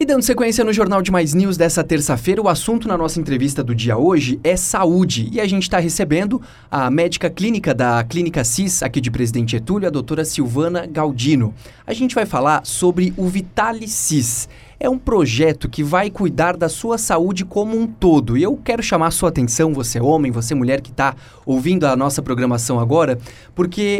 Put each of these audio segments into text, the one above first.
E dando sequência no Jornal de Mais News dessa terça-feira, o assunto na nossa entrevista do dia hoje é saúde. E a gente está recebendo a médica clínica da Clínica CIS, aqui de Presidente Getúlio, a doutora Silvana Galdino. A gente vai falar sobre o Vitale CIS. É um projeto que vai cuidar da sua saúde como um todo. E eu quero chamar a sua atenção, você homem, você mulher que está ouvindo a nossa programação agora, porque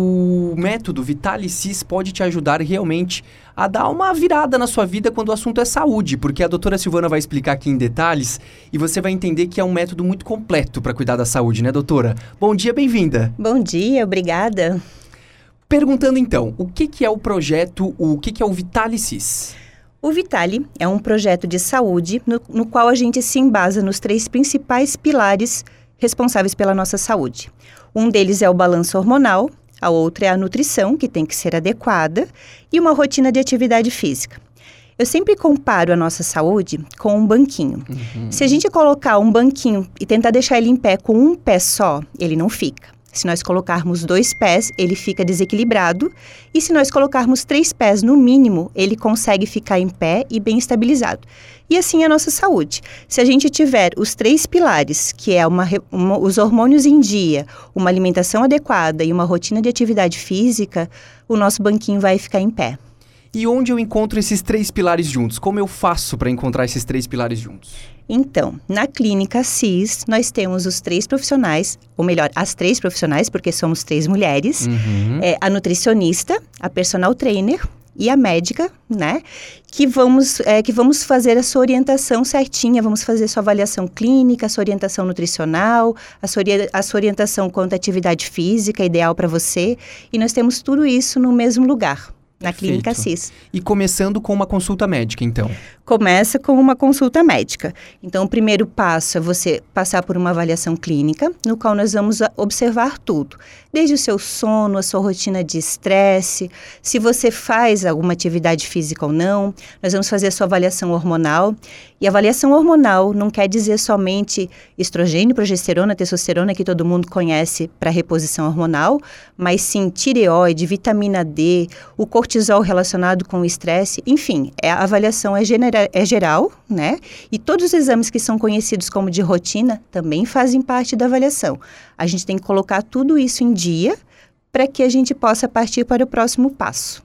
o método Vitale CIS pode te ajudar realmente a dar uma virada na sua vida quando o assunto é saúde, porque a doutora Silvana vai explicar aqui em detalhes e você vai entender que é um método muito completo para cuidar da saúde, né, doutora? Bom dia, bem-vinda. Bom dia, obrigada. Perguntando então, o que é o projeto, o que é o Vitale CIS? O Vitale é um projeto de saúde no qual a gente se embasa nos 3 principais pilares responsáveis pela nossa saúde. Um deles é o balanço hormonal, a outra é a nutrição, que tem que ser adequada, e uma rotina de atividade física. Eu sempre comparo a nossa saúde com um banquinho. Se a gente colocar um banquinho e tentar deixar ele em pé com um pé só, ele não fica. Se nós colocarmos 2 pés, ele fica desequilibrado. E se nós colocarmos 3 pés no mínimo, ele consegue ficar em pé e bem estabilizado. E assim é a nossa saúde. Se a gente tiver os 3 pilares, que é os hormônios em dia, uma alimentação adequada e uma rotina de atividade física, o nosso banquinho vai ficar em pé. E onde eu encontro esses 3 pilares juntos? Como eu faço para encontrar esses 3 pilares juntos? Então, na Clínica CIS, nós temos os 3 profissionais, ou melhor, as 3 profissionais, porque somos 3 mulheres, a nutricionista, a personal trainer e a médica, né? Que vamos fazer a sua orientação certinha, vamos fazer sua avaliação clínica, a sua orientação nutricional, a sua orientação quanto à atividade física ideal para você, e nós temos tudo isso no mesmo lugar. Na Clínica CIS. E começando com uma consulta médica, então? Começa com uma consulta médica. Então, o primeiro passo é você passar por uma avaliação clínica, no qual nós vamos observar tudo. Desde o seu sono, a sua rotina de estresse, se você faz alguma atividade física ou não. Nós vamos fazer a sua avaliação hormonal. E avaliação hormonal não quer dizer somente estrogênio, progesterona, testosterona, que todo mundo conhece para reposição hormonal, mas sim tireoide, vitamina D, o cortisol relacionado com o estresse, enfim, a avaliação é geral, né? E todos os exames que são conhecidos como de rotina também fazem parte da avaliação. A gente tem que colocar tudo isso em dia para que a gente possa partir para o próximo passo.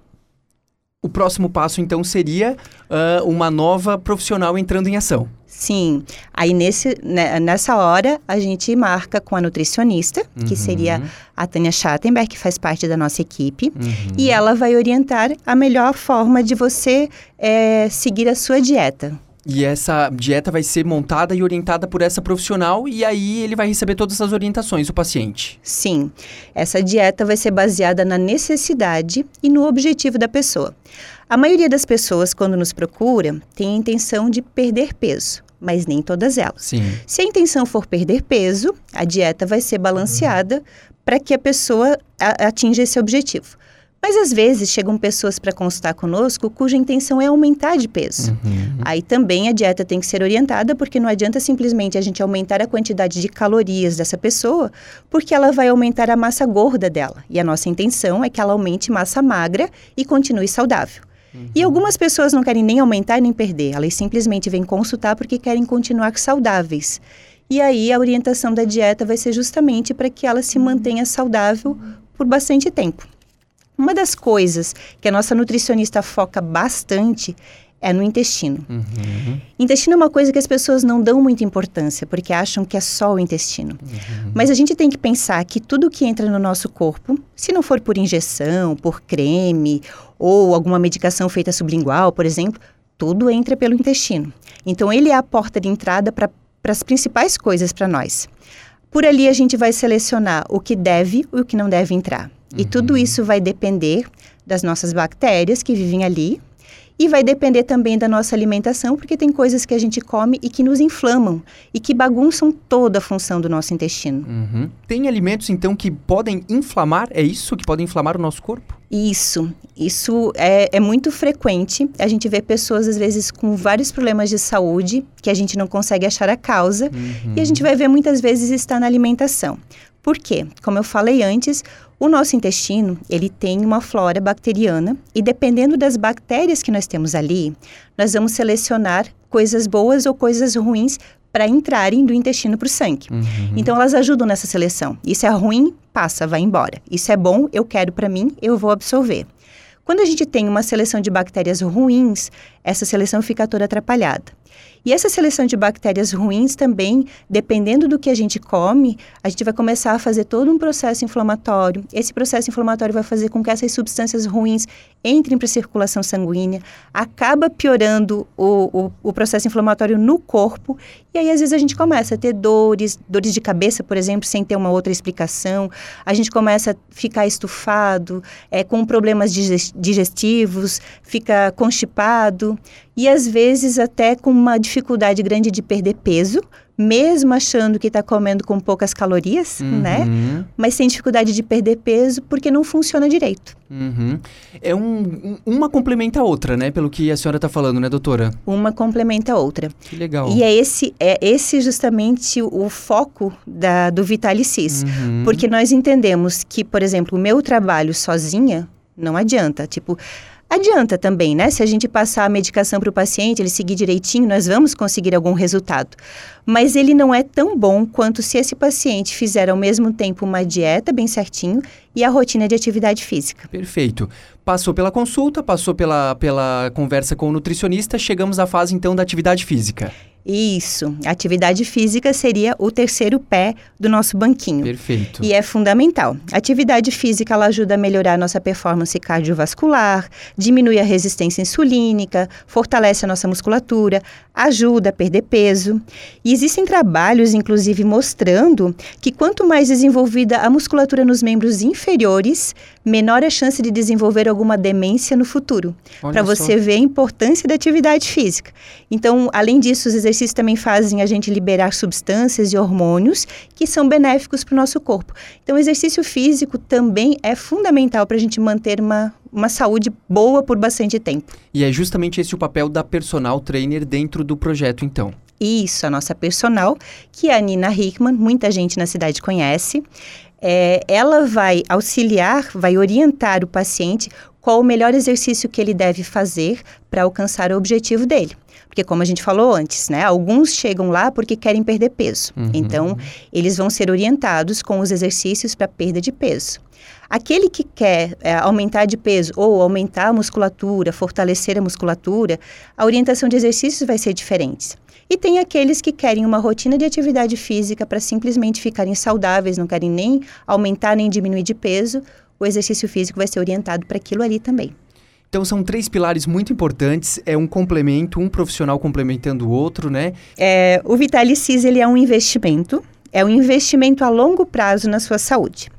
O próximo passo, então, seria uma nova profissional entrando em ação. Sim. Aí, nessa hora, a gente marca com a nutricionista, que seria a Tânia Schattenberg, que faz parte da nossa equipe. E ela vai orientar a melhor forma de você seguir a sua dieta. E essa dieta vai ser montada e orientada por essa profissional e aí ele vai receber todas as orientações, o paciente. Sim, essa dieta vai ser baseada na necessidade e no objetivo da pessoa. A maioria das pessoas, quando nos procura, tem a intenção de perder peso, mas nem todas elas. Sim. Se a intenção for perder peso, a dieta vai ser balanceada para que a pessoa atinja esse objetivo. Mas, às vezes, chegam pessoas para consultar conosco cuja intenção é aumentar de peso. Aí também a dieta tem que ser orientada, porque não adianta simplesmente a gente aumentar a quantidade de calorias dessa pessoa, porque ela vai aumentar a massa gorda dela. E a nossa intenção é que ela aumente massa magra e continue saudável. E algumas pessoas não querem nem aumentar nem perder, elas simplesmente vêm consultar porque querem continuar saudáveis. E aí a orientação da dieta vai ser justamente para que ela se mantenha saudável por bastante tempo. Uma das coisas que a nossa nutricionista foca bastante é no intestino. Intestino é uma coisa que as pessoas não dão muita importância, porque acham que é só o intestino. Mas a gente tem que pensar que tudo que entra no nosso corpo, se não for por injeção, por creme, ou alguma medicação feita sublingual, por exemplo, tudo entra pelo intestino. Então, ele é a porta de entrada para as principais coisas para nós. Por ali, a gente vai selecionar o que deve e o que não deve entrar. E tudo isso vai depender das nossas bactérias que vivem ali e vai depender também da nossa alimentação, porque tem coisas que a gente come e que nos inflamam e que bagunçam toda a função do nosso intestino. Tem alimentos, então, que podem inflamar? É isso? Que podem inflamar o nosso corpo? Isso é muito frequente. A gente vê pessoas, às vezes, com vários problemas de saúde que a gente não consegue achar a causa. E a gente vai ver muitas vezes está na alimentação. Por quê? Como eu falei antes, o nosso intestino, ele tem uma flora bacteriana e dependendo das bactérias que nós temos ali, nós vamos selecionar coisas boas ou coisas ruins para entrarem do intestino para o sangue. Então, elas ajudam nessa seleção. Isso é ruim, passa, vai embora. Isso é bom, eu quero para mim, eu vou absorver. Quando a gente tem uma seleção de bactérias ruins, essa seleção fica toda atrapalhada. E essa seleção de bactérias ruins também, dependendo do que a gente come, a gente vai começar a fazer todo um processo inflamatório. Esse processo inflamatório vai fazer com que essas substâncias ruins entrem para a circulação sanguínea, acaba piorando o processo inflamatório no corpo, e aí às vezes a gente começa a ter dores de cabeça, por exemplo, sem ter uma outra explicação, a gente começa a ficar estufado, com problemas digestivos, fica constipado, e às vezes até com uma dificuldade grande de perder peso, mesmo achando que está comendo com poucas calorias, né? Mas sem dificuldade de perder peso porque não funciona direito. É uma complementa a outra, né? Pelo que a senhora está falando, né, doutora? Uma complementa a outra. Que legal. E é esse justamente o foco do Vitalicis. Porque nós entendemos que, por exemplo, o meu trabalho sozinha não adianta. Adianta também, né? Se a gente passar a medicação para o paciente, ele seguir direitinho, nós vamos conseguir algum resultado. Mas ele não é tão bom quanto se esse paciente fizer ao mesmo tempo uma dieta bem certinho e a rotina de atividade física. Perfeito. Passou pela consulta, passou pela conversa com o nutricionista, chegamos à fase então da atividade física. Isso, a atividade física seria o terceiro pé do nosso banquinho. Perfeito. E é fundamental. A atividade física, ela ajuda a melhorar a nossa performance cardiovascular, diminui a resistência insulínica, fortalece a nossa musculatura, ajuda a perder peso. E existem trabalhos, inclusive, mostrando que quanto mais desenvolvida a musculatura nos membros inferiores, menor a chance de desenvolver alguma demência no futuro. Para você ver a importância da atividade física. Então, além disso, os exercícios também fazem a gente liberar substâncias e hormônios que são benéficos para o nosso corpo. Então, o exercício físico também é fundamental para a gente manter uma saúde boa por bastante tempo. E é justamente esse o papel da personal trainer dentro do projeto, então. Isso, a nossa personal, que é a Nina Hickman, muita gente na cidade conhece. Ela vai auxiliar, vai orientar o paciente qual o melhor exercício que ele deve fazer para alcançar o objetivo dele. Porque como a gente falou antes, né, alguns chegam lá porque querem perder peso. Então, eles vão ser orientados com os exercícios para perda de peso. Aquele que quer aumentar de peso ou aumentar a musculatura, fortalecer a musculatura, a orientação de exercícios vai ser diferente. E tem aqueles que querem uma rotina de atividade física para simplesmente ficarem saudáveis, não querem nem aumentar nem diminuir de peso, o exercício físico vai ser orientado para aquilo ali também. Então, são 3 pilares muito importantes, é um complemento, um profissional complementando o outro, né? O Vitalicis, ele é um investimento a longo prazo na sua saúde.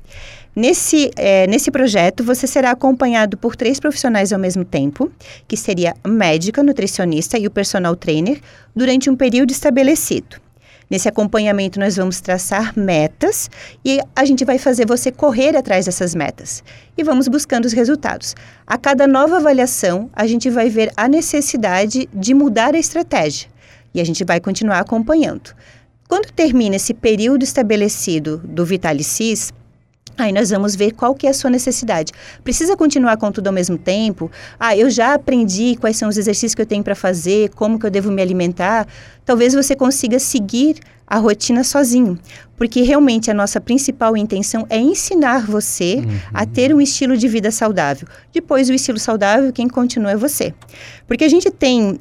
Nesse projeto, você será acompanhado por 3 profissionais ao mesmo tempo, que seria a médica, nutricionista e o personal trainer, durante um período estabelecido. Nesse acompanhamento, nós vamos traçar metas e a gente vai fazer você correr atrás dessas metas. E vamos buscando os resultados. A cada nova avaliação, a gente vai ver a necessidade de mudar a estratégia. E a gente vai continuar acompanhando. Quando termina esse período estabelecido do Vitalicis, aí nós vamos ver qual que é a sua necessidade. Precisa continuar com tudo ao mesmo tempo? Eu já aprendi quais são os exercícios que eu tenho para fazer, como que eu devo me alimentar. Talvez você consiga seguir a rotina sozinho, porque realmente a nossa principal intenção é ensinar você a ter um estilo de vida saudável. Depois, o estilo saudável, quem continua é você. Porque a gente tem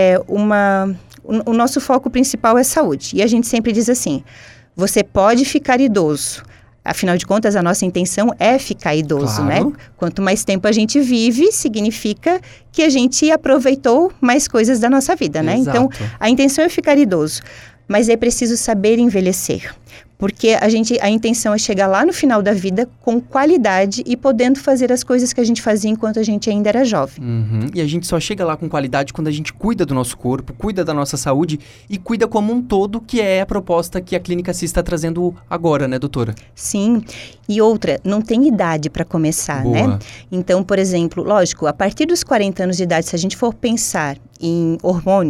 o nosso foco principal é saúde. E a gente sempre diz assim, você pode ficar idoso. Afinal de contas, a nossa intenção é ficar idoso, claro, né? Quanto mais tempo a gente vive, significa que a gente aproveitou mais coisas da nossa vida, né? Exato. Então, a intenção é ficar idoso, mas é preciso saber envelhecer. Porque a intenção é chegar lá no final da vida com qualidade e podendo fazer as coisas que a gente fazia enquanto a gente ainda era jovem. E a gente só chega lá com qualidade quando a gente cuida do nosso corpo, cuida da nossa saúde e cuida como um todo, que é a proposta que a Clínica Cis está trazendo agora, né, doutora? Sim. E outra, não tem idade para começar, Boa. né? Então, por exemplo, lógico, a partir dos 40 anos de idade, se a gente for pensar em hormônios,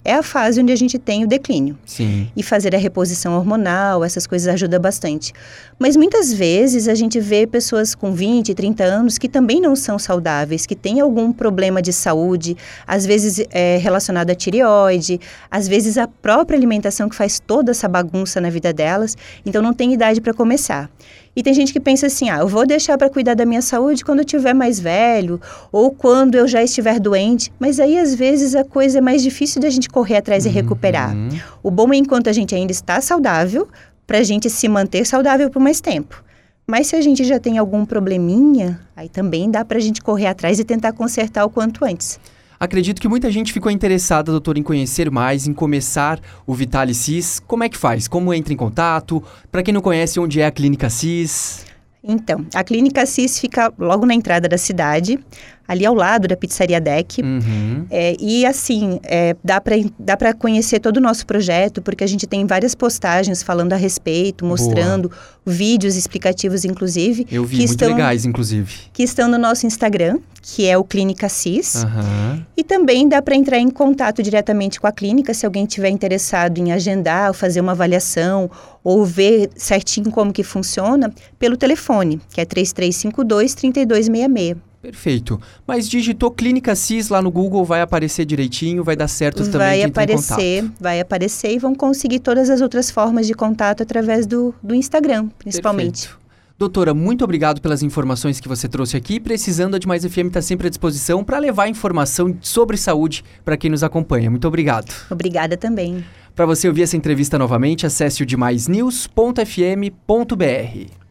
é a fase onde a gente tem o declínio. Sim. E fazer a reposição hormonal, essas coisas ajudam bastante. Mas muitas vezes a gente vê pessoas com 20, 30 anos que também não são saudáveis, que têm algum problema de saúde, às vezes relacionado à tireoide, às vezes a própria alimentação que faz toda essa bagunça na vida delas, então não tem idade para começar. E tem gente que pensa assim, eu vou deixar para cuidar da minha saúde quando eu estiver mais velho, ou quando eu já estiver doente, mas aí às vezes a coisa é mais difícil da gente correr atrás e recuperar. O bom é enquanto a gente ainda está saudável, para a gente se manter saudável por mais tempo. Mas se a gente já tem algum probleminha, aí também dá para a gente correr atrás e tentar consertar o quanto antes. Acredito que muita gente ficou interessada, doutor, em conhecer mais, em começar o Vitale CIS. Como é que faz? Como entra em contato? Para quem não conhece, onde é a Clínica CIS? Então, a Clínica CIS fica logo na entrada da cidade, ali ao lado da Pizzaria Deck. E assim, dá para conhecer todo o nosso projeto, porque a gente tem várias postagens falando a respeito, mostrando vídeos explicativos, inclusive. Eu vi, muito legais, inclusive. Que estão no nosso Instagram, que é o Clínica CIS. E também dá para entrar em contato diretamente com a clínica, se alguém estiver interessado em agendar, ou fazer uma avaliação, ou ver certinho como que funciona, pelo telefone, que é 3352-3266. Perfeito. Mas digitou Clínica CIS lá no Google, vai aparecer direitinho, vai dar certo também de entrar em contato. Vai aparecer e vão conseguir todas as outras formas de contato através do Instagram, principalmente. Perfeito. Doutora, muito obrigado pelas informações que você trouxe aqui. Precisando, a Demais FM está sempre à disposição para levar informação sobre saúde para quem nos acompanha. Muito obrigado. Obrigada também. Para você ouvir essa entrevista novamente, acesse o demaisnews.fm.br.